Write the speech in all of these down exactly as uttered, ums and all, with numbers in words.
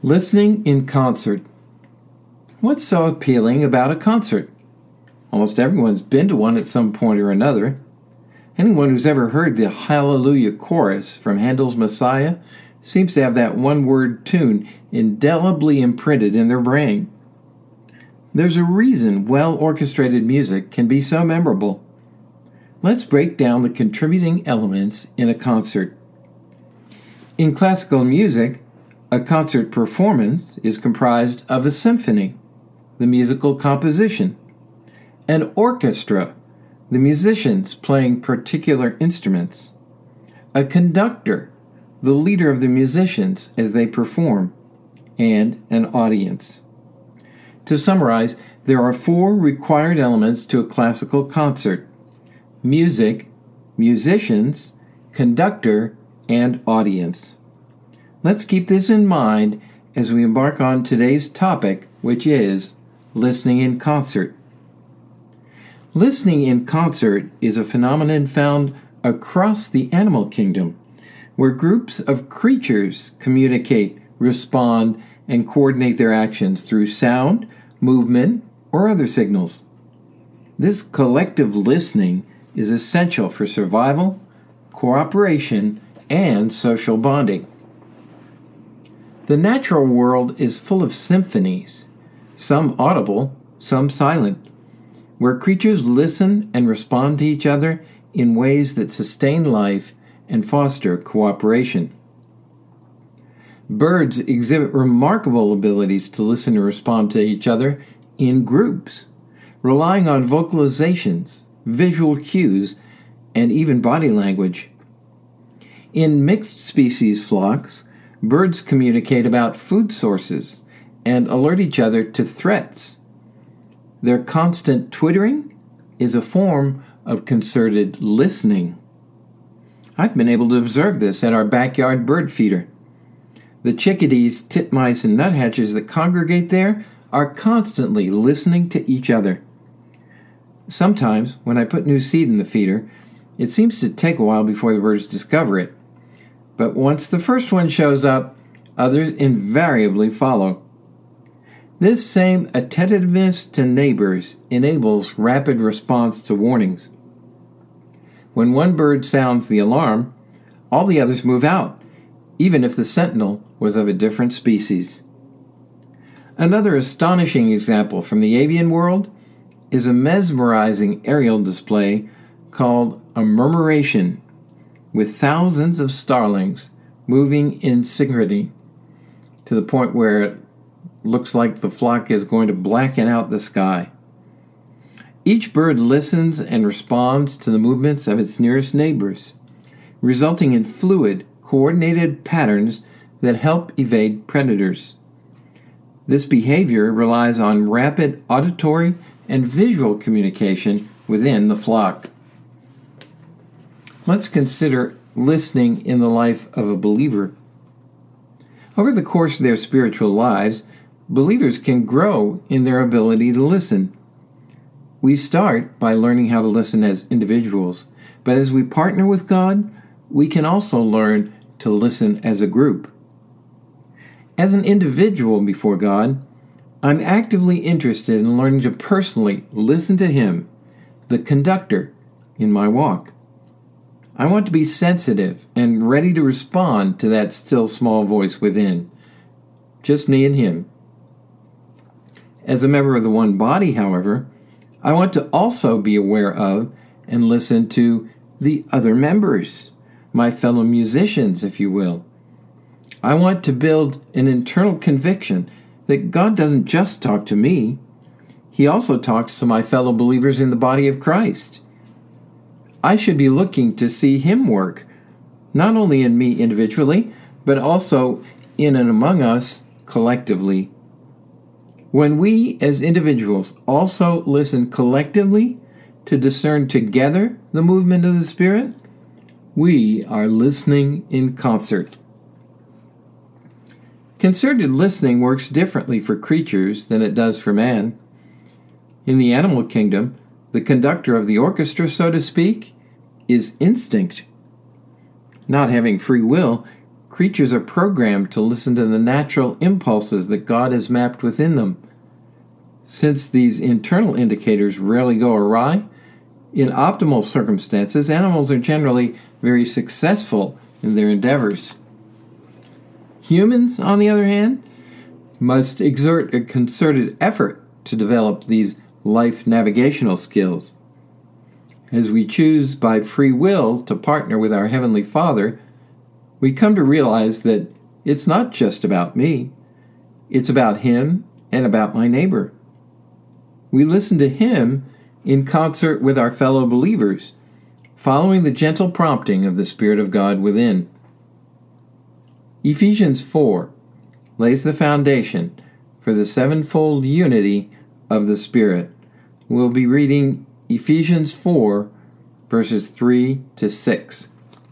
Listening in concert. What's so appealing about a concert? Almost everyone's been to one at some point or another. Anyone who's ever heard the Hallelujah chorus from Handel's Messiah seems to have that one-word tune indelibly imprinted in their brain. There's a reason well-orchestrated music can be so memorable. Let's break down the contributing elements in a concert. In classical music, a concert performance is comprised of a symphony, the musical composition, an orchestra, the musicians playing particular instruments, a conductor, the leader of the musicians as they perform, and an audience. To summarize, there are four required elements to a classical concert: music, musicians, conductor, and audience. Let's keep this in mind as we embark on today's topic, which is listening in concert. Listening in concert is a phenomenon found across the animal kingdom, where groups of creatures communicate, respond, and coordinate their actions through sound, movement, or other signals. This collective listening is essential for survival, cooperation, and social bonding. The natural world is full of symphonies, some audible, some silent, where creatures listen and respond to each other in ways that sustain life and foster cooperation. Birds exhibit remarkable abilities to listen and respond to each other in groups, relying on vocalizations, visual cues, and even body language. In mixed species flocks, birds communicate about food sources and alert each other to threats. Their constant twittering is a form of concerted listening. I've been able to observe this at our backyard bird feeder. The chickadees, titmice, and nuthatches that congregate there are constantly listening to each other. Sometimes, when I put new seed in the feeder, it seems to take a while before the birds discover it. But once the first one shows up, others invariably follow. This same attentiveness to neighbors enables rapid response to warnings. When one bird sounds the alarm, all the others move out, even if the sentinel was of a different species. Another astonishing example from the avian world is a mesmerizing aerial display called a murmuration, with thousands of starlings moving in synchrony to the point where it looks like the flock is going to blacken out the sky. Each bird listens and responds to the movements of its nearest neighbors, resulting in fluid, coordinated patterns that help evade predators. This behavior relies on rapid auditory and visual communication within the flock. Let's consider listening in the life of a believer. Over the course of their spiritual lives, believers can grow in their ability to listen. We start by learning how to listen as individuals, but as we partner with God, we can also learn to listen as a group. As an individual before God, I'm actively interested in learning to personally listen to Him, the conductor, in my walk. I want to be sensitive and ready to respond to that still small voice within. Just me and Him. As a member of the one body, however, I want to also be aware of and listen to the other members, my fellow musicians, if you will. I want to build an internal conviction that God doesn't just talk to me, He also talks to my fellow believers in the body of Christ. I should be looking to see Him work, not only in me individually, but also in and among us collectively. When we as individuals also listen collectively to discern together the movement of the Spirit, we are listening in concert. Concerted listening works differently for creatures than it does for man. In the animal kingdom, the conductor of the orchestra, so to speak, is instinct. Not having free will, creatures are programmed to listen to the natural impulses that God has mapped within them. Since these internal indicators rarely go awry, in optimal circumstances, animals are generally very successful in their endeavors. Humans, on the other hand, must exert a concerted effort to develop these life navigational skills. As we choose by free will to partner with our Heavenly Father, we come to realize that it's not just about me. It's about Him and about my neighbor. We listen to Him in concert with our fellow believers, following the gentle prompting of the Spirit of God within. Ephesians four lays the foundation for the sevenfold unity of the Spirit. We'll be reading Ephesians four, verses three to six.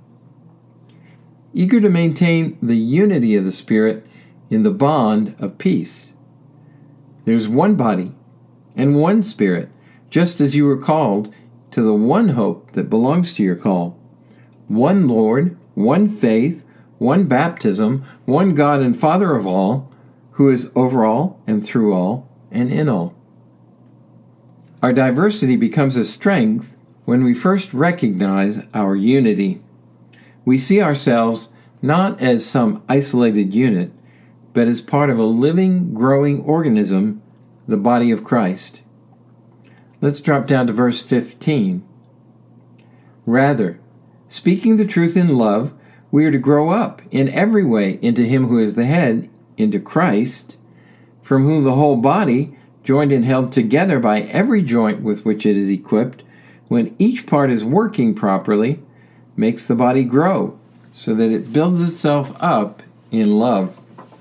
Eager to maintain the unity of the Spirit in the bond of peace. There's one body and one Spirit, just as you were called to the one hope that belongs to your call. One Lord, one faith, one baptism, one God and Father of all, who is over all and through all and in all. Our diversity becomes a strength when we first recognize our unity. We see ourselves not as some isolated unit, but as part of a living, growing organism, the body of Christ. Let's drop down to verse fifteen. Rather, speaking the truth in love, we are to grow up in every way into Him who is the head, into Christ, from whom the whole body, joined and held together by every joint with which it is equipped, when each part is working properly, makes the body grow, so that it builds itself up in love.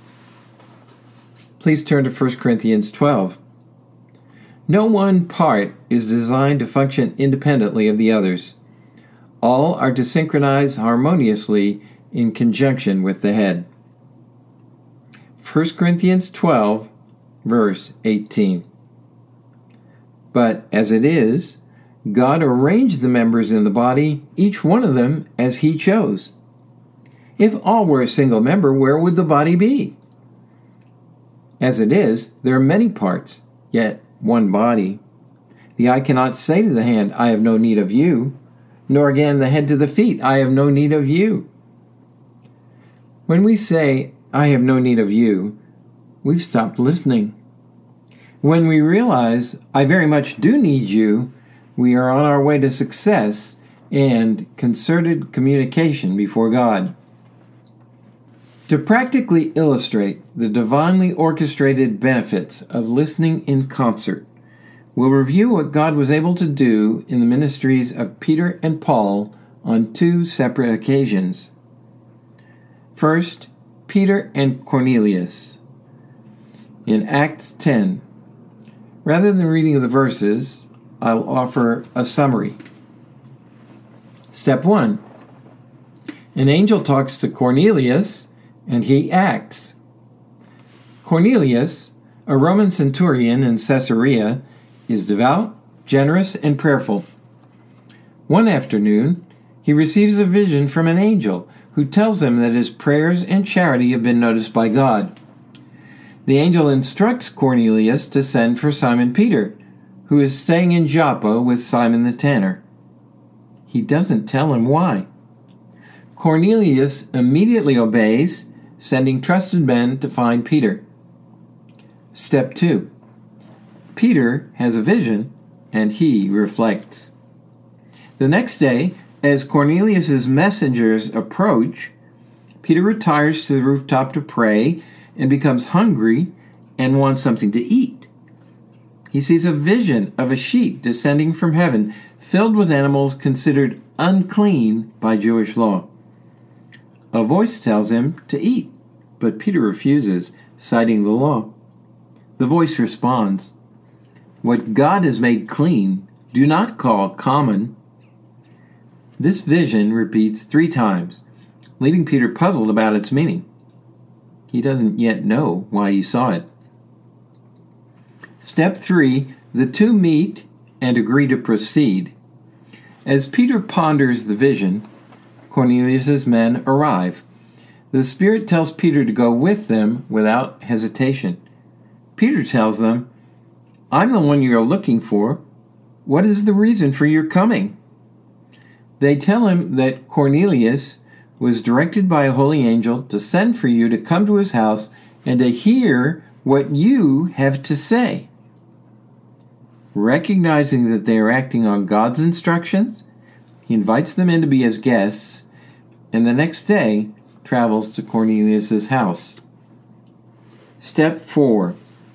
Please turn to First Corinthians twelve. No one part is designed to function independently of the others. All are to synchronize harmoniously in conjunction with the head. First Corinthians twelve, verse eighteen. But as it is, God arranged the members in the body, each one of them as He chose. If all were a single member, where would the body be? As it is, there are many parts, yet one body. The eye cannot say to the hand, I have no need of you, nor again the head to the feet, I have no need of you. When we say, I have no need of you, we've stopped listening. When we realize, I very much do need you, we are on our way to success and concerted communication before God. To practically illustrate the divinely orchestrated benefits of listening in concert, we'll review what God was able to do in the ministries of Peter and Paul on two separate occasions. First, Peter and Cornelius. In Acts ten, rather than reading the verses, I'll offer a summary. Step one. An angel talks to Cornelius, and he acts. Cornelius, a Roman centurion in Caesarea, is devout, generous, and prayerful. One afternoon, he receives a vision from an angel who tells him that his prayers and charity have been noticed by God. The angel instructs Cornelius to send for Simon Peter, who is staying in Joppa with Simon the tanner. He doesn't tell him why. Cornelius immediately obeys, sending trusted men to find Peter. Step two. Peter has a vision, and he reflects. The next day, as Cornelius' messengers approach, Peter retires to the rooftop to pray and becomes hungry and wants something to eat. He sees a vision of a sheep descending from heaven, filled with animals considered unclean by Jewish law. A voice tells him to eat, but Peter refuses, citing the law. The voice responds, "What God has made clean, do not call common." This vision repeats three times, leaving Peter puzzled about its meaning. He doesn't yet know why he saw it. Step three, the two meet and agree to proceed. As Peter ponders the vision, Cornelius' men arrive. The Spirit tells Peter to go with them without hesitation. Peter tells them, "I'm the one you're looking for. What is the reason for your coming?" They tell him that Cornelius was directed by a holy angel to send for you to come to his house and to hear what you have to say. Recognizing that they are acting on God's instructions, he invites them in to be his guests, and the next day travels to Cornelius' house. Step four.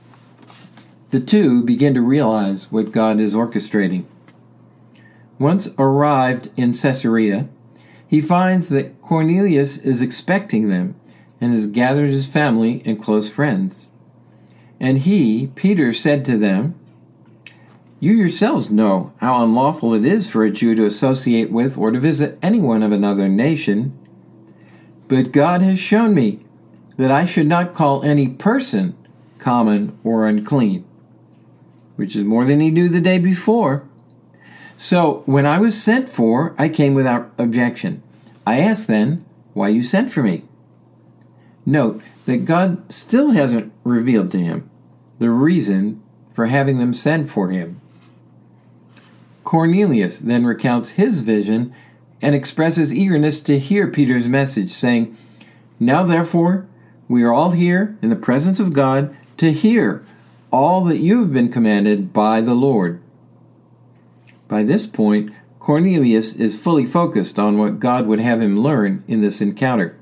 The two begin to realize what God is orchestrating. Once arrived in Caesarea, he finds that Cornelius is expecting them and has gathered his family and close friends. And he, Peter, said to them, "You yourselves know how unlawful it is for a Jew to associate with or to visit anyone of another nation. But God has shown me that I should not call any person common or unclean," which is more than he knew the day before. "So when I was sent for, I came without objection. I asked then why you sent for me." Note that God still hasn't revealed to him the reason for having them send for him. Cornelius then recounts his vision and expresses eagerness to hear Peter's message, saying, "Now therefore, we are all here in the presence of God to hear all that you have been commanded by the Lord." By this point, Cornelius is fully focused on what God would have him learn in this encounter.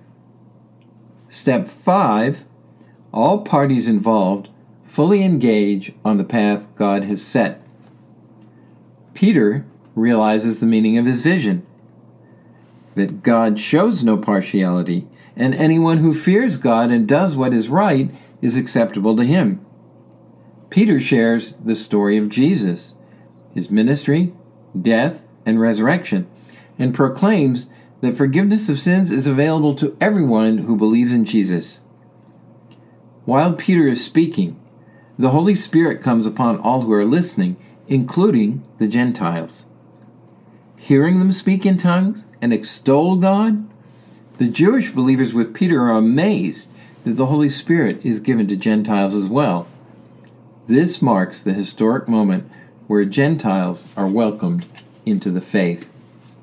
Step five. All parties involved fully engage on the path God has set. Peter realizes the meaning of his vision, that God shows no partiality, and anyone who fears God and does what is right is acceptable to him. Peter shares the story of Jesus, his ministry, death, and resurrection, and proclaims that forgiveness of sins is available to everyone who believes in Jesus. While Peter is speaking, the Holy Spirit comes upon all who are listening, including the Gentiles. Hearing them speak in tongues and extol God, the Jewish believers with Peter are amazed that the Holy Spirit is given to Gentiles as well. This marks the historic moment where Gentiles are welcomed into the faith.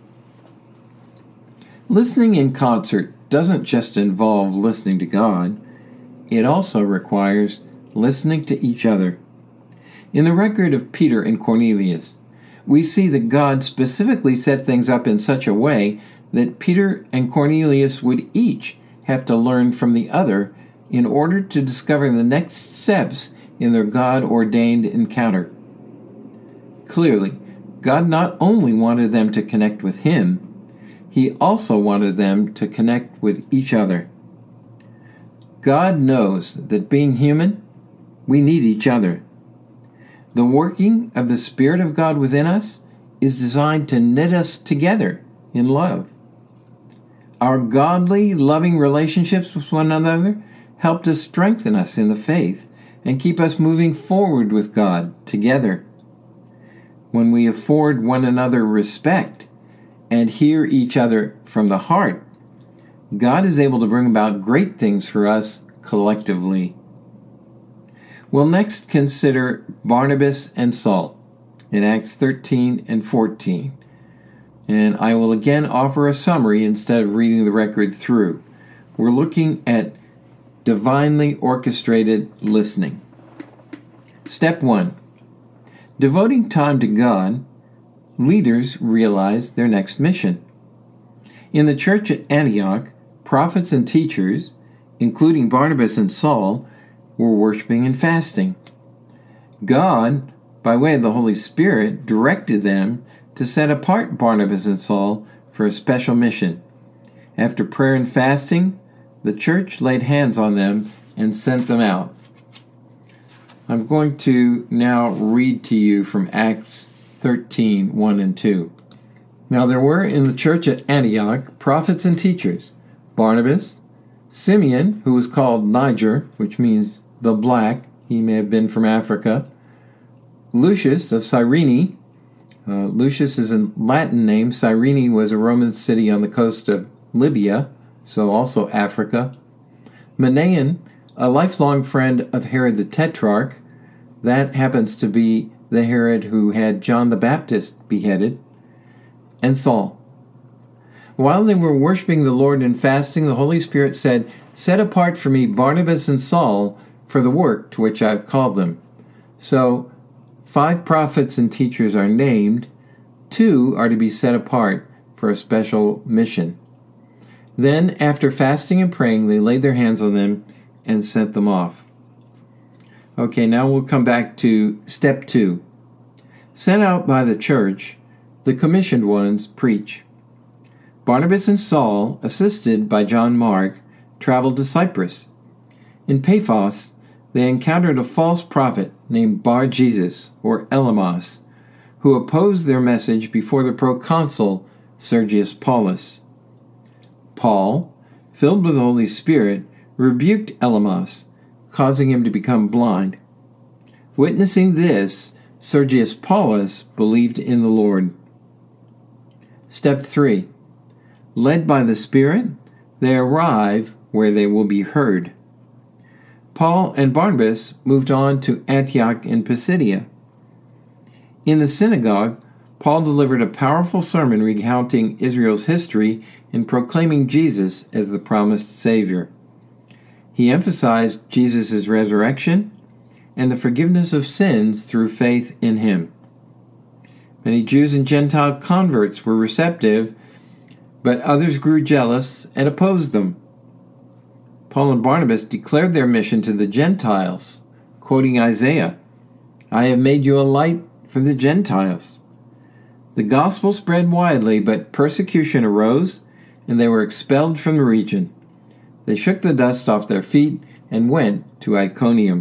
Listening in concert doesn't just involve listening to God, it also requires listening to each other. In the record of Peter and Cornelius, we see that God specifically set things up in such a way that Peter and Cornelius would each have to learn from the other in order to discover the next steps in their God-ordained encounter. Clearly, God not only wanted them to connect with Him, He also wanted them to connect with each other. God knows that being human, we need each other. The working of the Spirit of God within us is designed to knit us together in love. Our godly, loving relationships with one another help to strengthen us in the faith and keep us moving forward with God together. When we afford one another respect and hear each other from the heart, God is able to bring about great things for us collectively. We'll next consider Barnabas and Saul in Acts thirteen and fourteen. And I will again offer a summary instead of reading the record through. We're looking at divinely orchestrated listening. Step one. Devoting time to God, leaders realize their next mission. In the church at Antioch, prophets and teachers, including Barnabas and Saul, were worshiping and fasting. God, by way of the Holy Spirit, directed them to set apart Barnabas and Saul for a special mission. After prayer and fasting, the church laid hands on them and sent them out. I'm going to now read to you from Acts thirteen, one and two. Now there were in the church at Antioch prophets and teachers, Barnabas, Simeon, who was called Niger, which means the black, he may have been from Africa, Lucius of Cyrene. Uh, Lucius is a Latin name. Cyrene was a Roman city on the coast of Libya, so also Africa. Manaen, a lifelong friend of Herod the Tetrarch, that happens to be the Herod who had John the Baptist beheaded, and Saul. While they were worshiping the Lord and fasting, the Holy Spirit said, "Set apart for me Barnabas and Saul for the work to which I have called them." So, five prophets and teachers are named. Two are to be set apart for a special mission. Then, after fasting and praying, they laid their hands on them and sent them off. Okay, now we'll come back to step two. Sent out by the church, the commissioned ones preach. Barnabas and Saul, assisted by John Mark, traveled to Cyprus. In Paphos, they encountered a false prophet named Bar-Jesus, or Elymas, who opposed their message before the proconsul Sergius Paulus. Paul, filled with the Holy Spirit, rebuked Elymas, causing him to become blind. Witnessing this, Sergius Paulus believed in the Lord. Step three. Led by the Spirit, they arrive where they will be heard. Paul and Barnabas moved on to Antioch in Pisidia. In the synagogue, Paul delivered a powerful sermon recounting Israel's history and proclaiming Jesus as the promised Savior. He emphasized Jesus' resurrection and the forgiveness of sins through faith in him. Many Jews and Gentile converts were receptive, but others grew jealous and opposed them. Paul and Barnabas declared their mission to the Gentiles, quoting Isaiah, "I have made you a light for the Gentiles." The gospel spread widely, but persecution arose, and they were expelled from the region. They shook the dust off their feet and went to Iconium.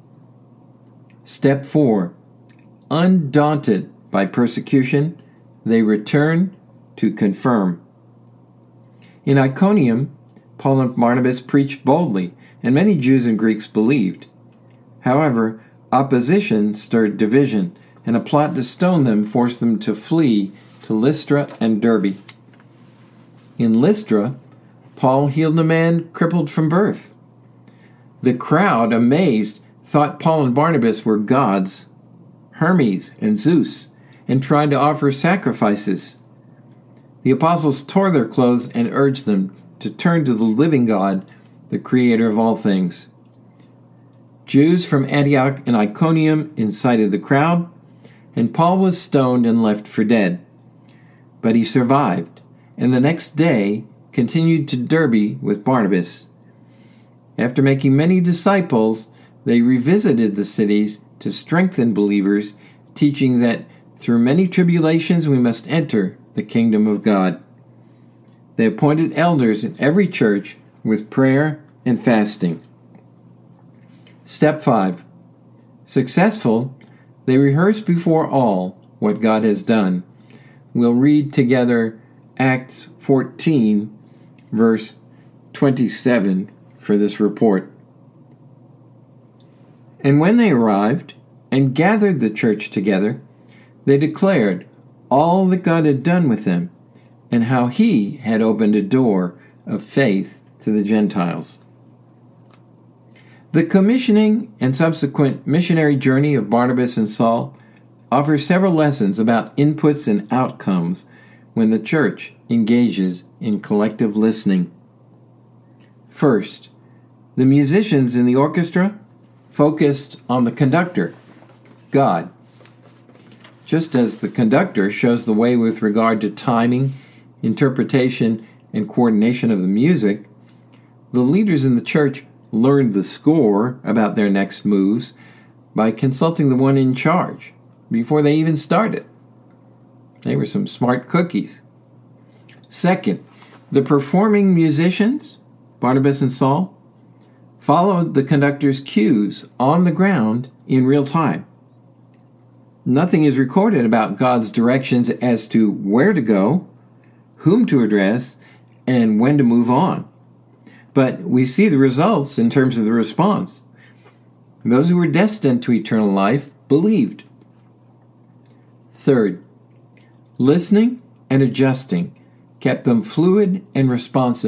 Step four. Undaunted by persecution, they return to confirm. In Iconium, Paul and Barnabas preached boldly, and many Jews and Greeks believed. However, opposition stirred division, and a plot to stone them forced them to flee to Lystra and Derbe. In Lystra, Paul healed a man crippled from birth. The crowd, amazed, thought Paul and Barnabas were gods, Hermes and Zeus, and tried to offer sacrifices. The apostles tore their clothes and urged them to turn to the living God, the creator of all things. Jews from Antioch and Iconium incited the crowd, and Paul was stoned and left for dead. But he survived, and the next day continued to Derbe with Barnabas. After making many disciples, they revisited the cities to strengthen believers, teaching that through many tribulations we must enter the kingdom of God. They appointed elders in every church with prayer and fasting. Step five. Successful, they rehearse before all what God has done. We'll read together Acts fourteen, verse twenty-seven for this report. And when they arrived and gathered the church together, they declared all that God had done with them, and how he had opened a door of faith to the Gentiles. The commissioning and subsequent missionary journey of Barnabas and Saul offers several lessons about inputs and outcomes when the church engages in collective listening. First, the musicians in the orchestra focused on the conductor, God. Just as the conductor shows the way with regard to timing, interpretation, and coordination of the music, the leaders in the church learned the score about their next moves by consulting the one in charge before they even started. They were some smart cookies. Second, the performing musicians, Barnabas and Saul, followed the conductor's cues on the ground in real time. Nothing is recorded about God's directions as to where to go, whom to address, and when to move on. But we see the results in terms of the response. Those who were destined to eternal life believed. Third, listening and adjusting kept them fluid and responsive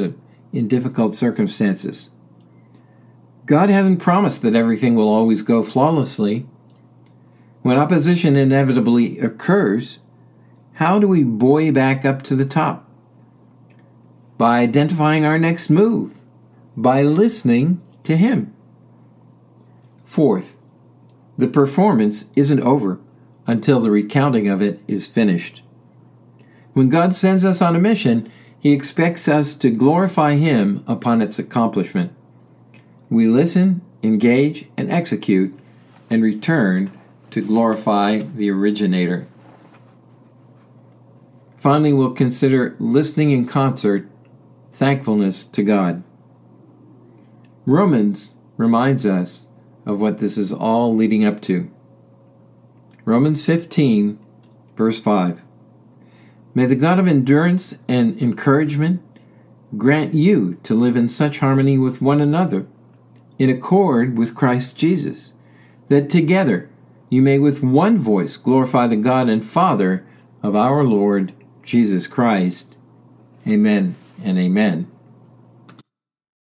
in difficult circumstances. God hasn't promised that everything will always go flawlessly. When opposition inevitably occurs, how do we buoy back up to the top? By identifying our next move, by listening to Him. Fourth, the performance isn't over until the recounting of it is finished. When God sends us on a mission, He expects us to glorify Him upon its accomplishment. We listen, engage, and execute, and return to glorify the originator. Finally, we'll consider listening in concert, thankfulness to God. Romans reminds us of what this is all leading up to. Romans fifteen, verse five. May the God of endurance and encouragement grant you to live in such harmony with one another, in accord with Christ Jesus, that together you may with one voice glorify the God and Father of our Lord Jesus Christ. Amen and amen.